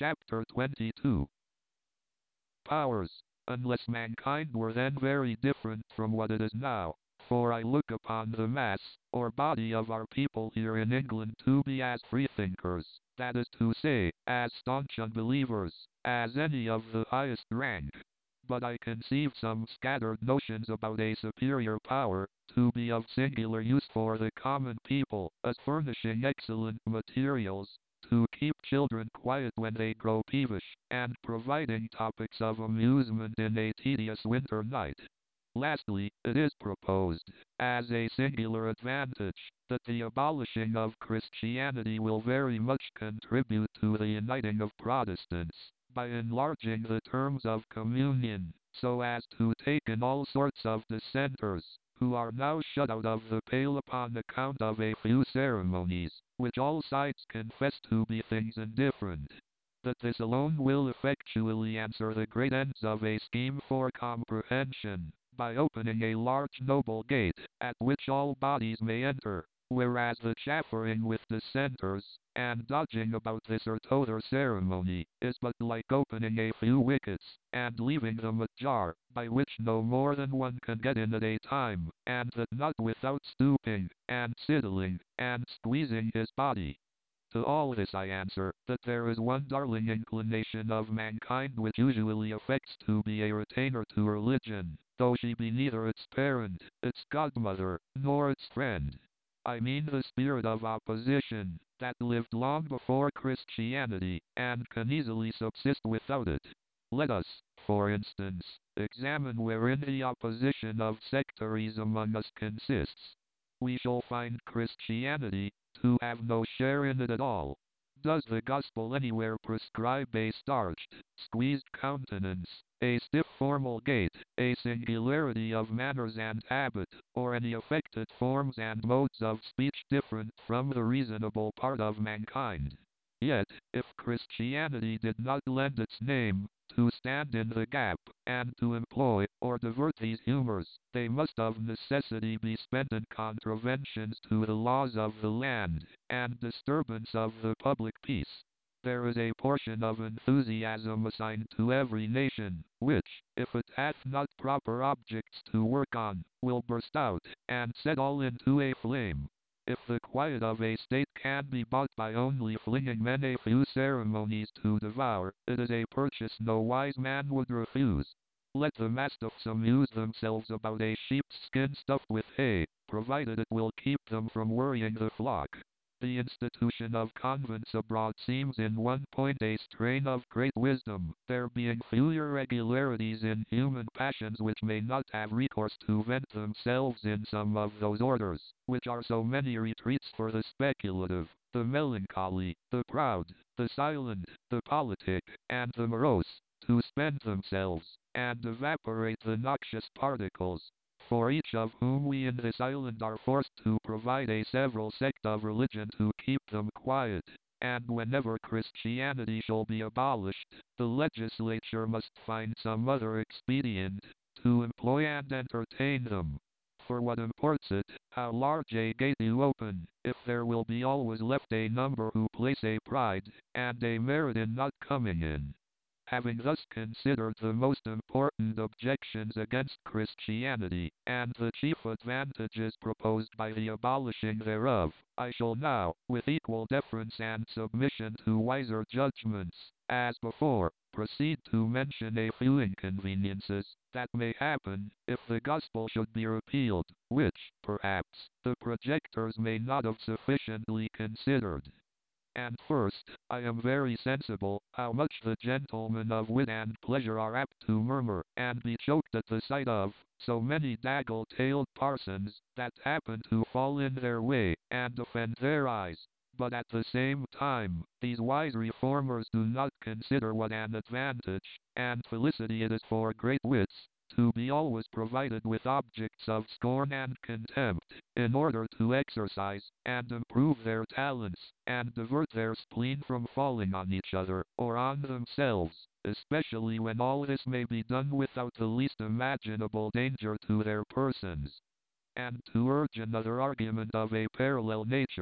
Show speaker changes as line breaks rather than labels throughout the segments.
Chapter 22. Powers. Unless mankind were then very different from what it is now, for I look upon the mass, or body of our people here in England to be as freethinkers, that is to say, as staunch unbelievers, as any of the highest rank. But I conceive some scattered notions about a superior power, to be of singular use for the common people, as furnishing excellent materials, to keep children quiet when they grow peevish, and providing topics of amusement in a tedious winter night. Lastly, it is proposed, as a singular advantage, that the abolishing of Christianity will very much contribute to the uniting of Protestants, by enlarging the terms of communion, so as to take in all sorts of dissenters, who are now shut out of the pale upon account of a few ceremonies, which all sides confess to be things indifferent. That this alone will effectually answer the great ends of a scheme for comprehension, by opening a large noble gate, at which all bodies may enter, whereas the chaffering with dissenters, and dodging about this or t'other ceremony, is but like opening a few wickets, and leaving them ajar, by which no more than one can get in at a time, and that not without stooping, and sidling, and squeezing his body. To all this I answer, that there is one darling inclination of mankind which usually affects to be a retainer to religion, though she be neither its parent, its godmother, nor its friend. I mean the spirit of opposition, that lived long before Christianity, and can easily subsist without it. Let us, for instance, examine wherein the opposition of sectaries among us consists. We shall find Christianity to have no share in it at all. Does the gospel anywhere prescribe a starched, squeezed countenance, a stiff formal gait, a singularity of manners and habit, or any affected forms and modes of speech different from the reasonable part of mankind? Yet, if Christianity did not lend its name, to stand in the gap, and to employ, or divert these humors, they must of necessity be spent in contraventions to the laws of the land, and disturbance of the public peace. There is a portion of enthusiasm assigned to every nation, which, if it hath not proper objects to work on, will burst out, and set all into a flame. If the quiet of a state can be bought by only flinging men a few ceremonies to devour, it is a purchase no wise man would refuse. Let the mastiffs amuse themselves about a sheep's skin stuffed with hay, provided it will keep them from worrying the flock. The institution of convents abroad seems in one point a strain of great wisdom, there being few irregularities in human passions which may not have recourse to vent themselves in some of those orders, which are so many retreats for the speculative, the melancholy, the proud, the silent, the politic, and the morose, to spend themselves, and evaporate the noxious particles, for each of whom we in this island are forced to provide a several sect of religion to keep them quiet, and whenever Christianity shall be abolished, the legislature must find some other expedient, to employ and entertain them. For what imports it, how large a gate you open, if there will be always left a number who place a pride, and a merit in not coming in? Having thus considered the most important objections against Christianity, and the chief advantages proposed by the abolishing thereof, I shall now, with equal deference and submission to wiser judgments, as before, proceed to mention a few inconveniences that may happen if the gospel should be repealed, which, perhaps, the projectors may not have sufficiently considered. And first, I am very sensible how much the gentlemen of wit and pleasure are apt to murmur, and be choked at the sight of so many daggle-tailed parsons, that happen to fall in their way, and offend their eyes. But at the same time, these wise reformers do not consider what an advantage and felicity it is for great wits, to be always provided with objects of scorn and contempt, in order to exercise and improve their talents, and divert their spleen from falling on each other, or on themselves, especially when all this may be done without the least imaginable danger to their persons. And to urge another argument of a parallel nature,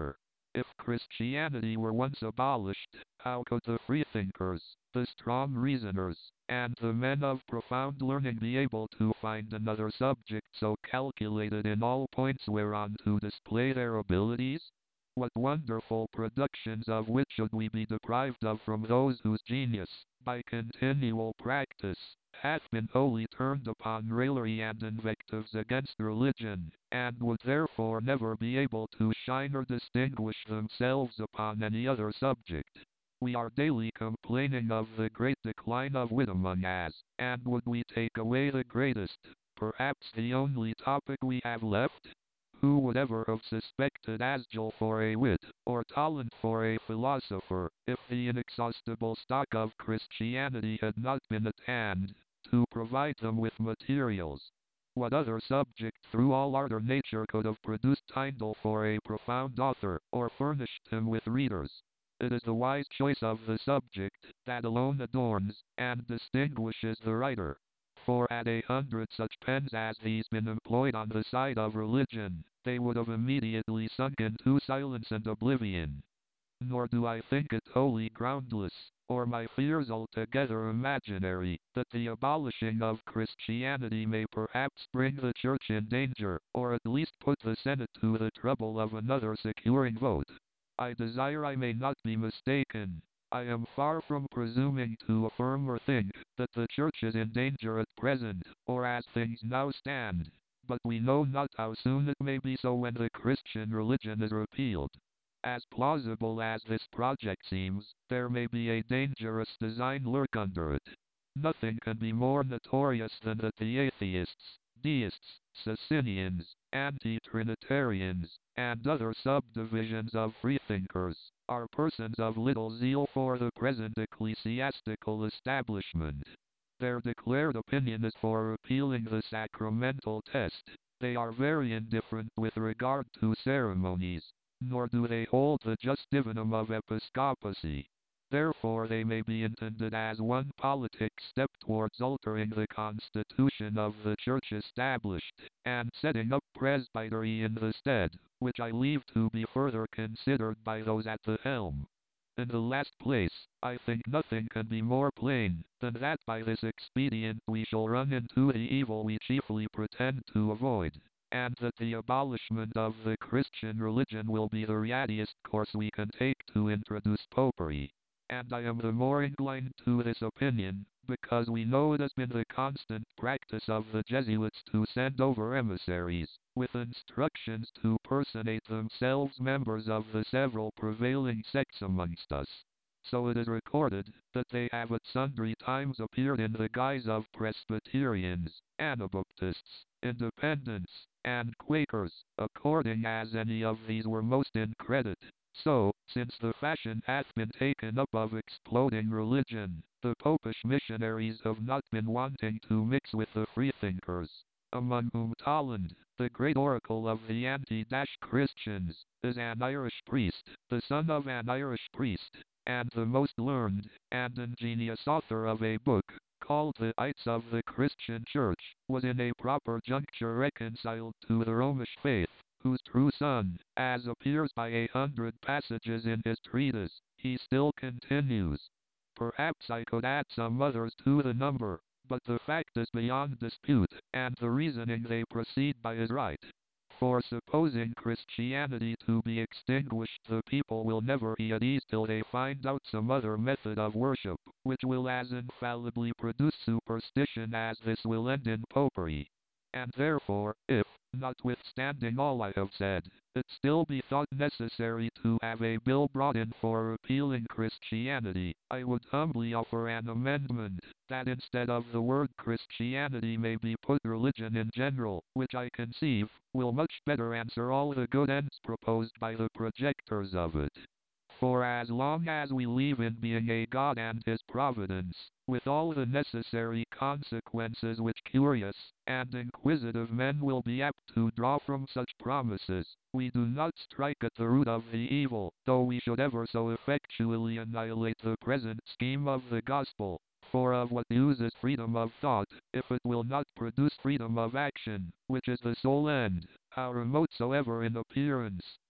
If Christianity were once abolished, how could the freethinkers, the strong reasoners, and the men of profound learning be able to find another subject so calculated in all points whereon to display their abilities? What wonderful productions of which should we be deprived of from those whose genius, by continual practice, hath been wholly turned upon raillery and invectives against religion, and would therefore never be able to shine or distinguish themselves upon any other subject? We are daily complaining of the great decline of wit among us, and would we take away the greatest, perhaps the only topic we have left? Who would ever have suspected Asgil for a wit, or Talent for a philosopher, if the inexhaustible stock of Christianity had not been at hand, to provide them with materials? What other subject through all art or nature could have produced Tyndall for a profound author, or furnished him with readers? It is the wise choice of the subject that alone adorns and distinguishes the writer. For had 100 such pens as these been employed on the side of religion, they would have immediately sunk into silence and oblivion. Nor do I think it wholly groundless, or my fears altogether imaginary, that the abolishing of Christianity may perhaps bring the Church in danger, or at least put the Senate to the trouble of another securing vote. I desire I may not be mistaken. I am far from presuming to affirm or think that the Church is in danger at present, or as things now stand, but we know not how soon it may be so when the Christian religion is repealed. As plausible as this project seems, there may be a dangerous design lurk under it. Nothing can be more notorious than that the atheists, deists, Socinians, anti-Trinitarians, and other subdivisions of freethinkers, are persons of little zeal for the present ecclesiastical establishment. Their declared opinion is for repealing the sacramental test. They are very indifferent with regard to ceremonies, nor do they hold the just divinum of episcopacy. Therefore they may be intended as one politic step towards altering the constitution of the Church established, and setting up presbytery in the stead, which I leave to be further considered by those at the helm. In the last place, I think nothing can be more plain, than that by this expedient we shall run into the evil we chiefly pretend to avoid, and that the abolishment of the Christian religion will be the readiest course we can take to introduce popery. And I am the more inclined to this opinion, because we know it has been the constant practice of the Jesuits to send over emissaries, with instructions to personate themselves members of the several prevailing sects amongst us. So it is recorded, that they have at sundry times appeared in the guise of Presbyterians, Anabaptists, Independents, and Quakers, according as any of these were most in credit. So, since the fashion hath been taken up of exploding religion, the popish missionaries have not been wanting to mix with the freethinkers, among whom Toland, the great oracle of the anti-Christians, is an Irish priest, the son of an Irish priest, and the most learned and ingenious author of a book, called The Ites of the Christian Church, was in a proper juncture reconciled to the Romish faith, whose true son, as appears by 100 passages in his treatise, he still continues. Perhaps I could add some others to the number, but the fact is beyond dispute, and the reasoning they proceed by is right. For supposing Christianity to be extinguished, the people will never be at ease till they find out some other method of worship, which will as infallibly produce superstition as this will end in popery. And therefore, if, notwithstanding all I have said, it still be thought necessary to have a bill brought in for repealing Christianity, I would humbly offer an amendment, that instead of the word Christianity may be put religion in general, which I conceive, will much better answer all the good ends proposed by the projectors of it. For as long as we leave in being a God and his providence, with all the necessary consequences which curious and inquisitive men will be apt to draw from such promises, we do not strike at the root of the evil, though we should ever so effectually annihilate the present scheme of the gospel. For of what use is freedom of thought, if it will not produce freedom of action, which is the sole end, how remote soever in appearance,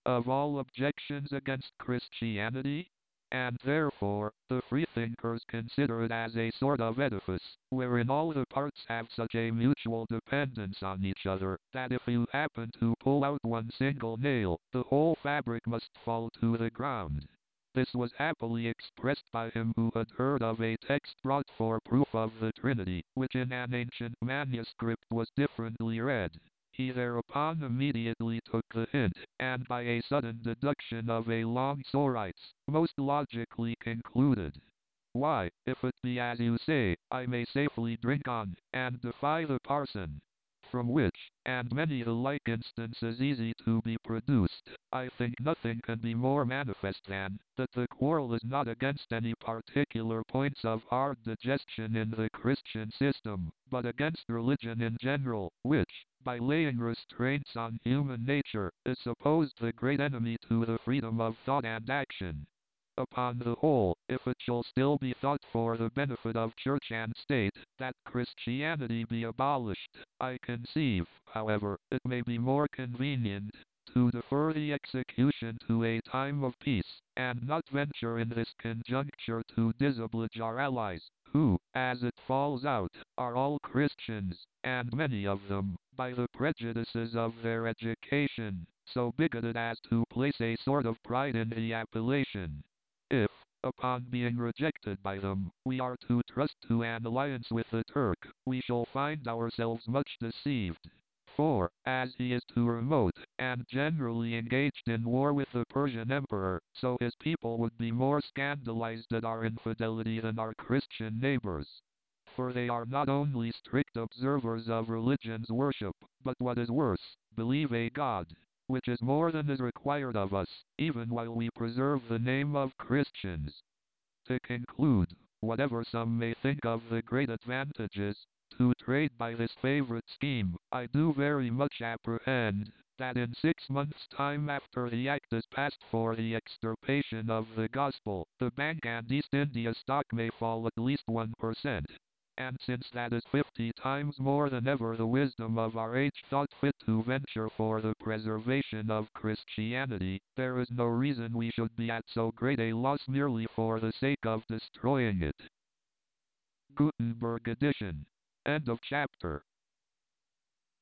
of all objections against Christianity, and therefore, the freethinkers consider it as a sort of edifice, wherein all the parts have such a mutual dependence on each other, that if you happen to pull out one single nail, the whole fabric must fall to the ground. This was happily expressed by him who had heard of a text brought for proof of the Trinity, which in an ancient manuscript was differently read. He thereupon immediately took the hint, and by a sudden deduction of a long sorites, most logically concluded, "Why, if it be as you say, I may safely drink on, and defy the parson." From which, and many the like instances easy to be produced, I think nothing can be more manifest than, that the quarrel is not against any particular points of hard digestion in the Christian system, but against religion in general, which, by laying restraints on human nature, is supposed the great enemy to the freedom of thought and action. Upon the whole, if it shall still be thought for the benefit of Church and State, that Christianity be abolished, I conceive, however, it may be more convenient to defer the execution to a time of peace, and not venture in this conjuncture to disoblige our allies, who, as it falls out, are all Christians, and many of them, by the prejudices of their education, so bigoted as to place a sort of pride in the appellation. If, upon being rejected by them, we are to trust to an alliance with the Turk, we shall find ourselves much deceived. For, as he is too remote, and generally engaged in war with the Persian Emperor, so his people would be more scandalized at our infidelity than our Christian neighbors. For they are not only strict observers of religion's worship, but what is worse, believe a God, which is more than is required of us, even while we preserve the name of Christians. To conclude, whatever some may think of the great advantages to trade by this favorite scheme, I do very much apprehend that in 6 months' time after the act is passed for the extirpation of the gospel, the Bank and East India stock may fall at least 1%. And since that is 50 times more than ever the wisdom of our age thought fit to venture for the preservation of Christianity, there is no reason we should be at so great a loss merely for the sake of destroying it. Gutenberg edition. End of chapter.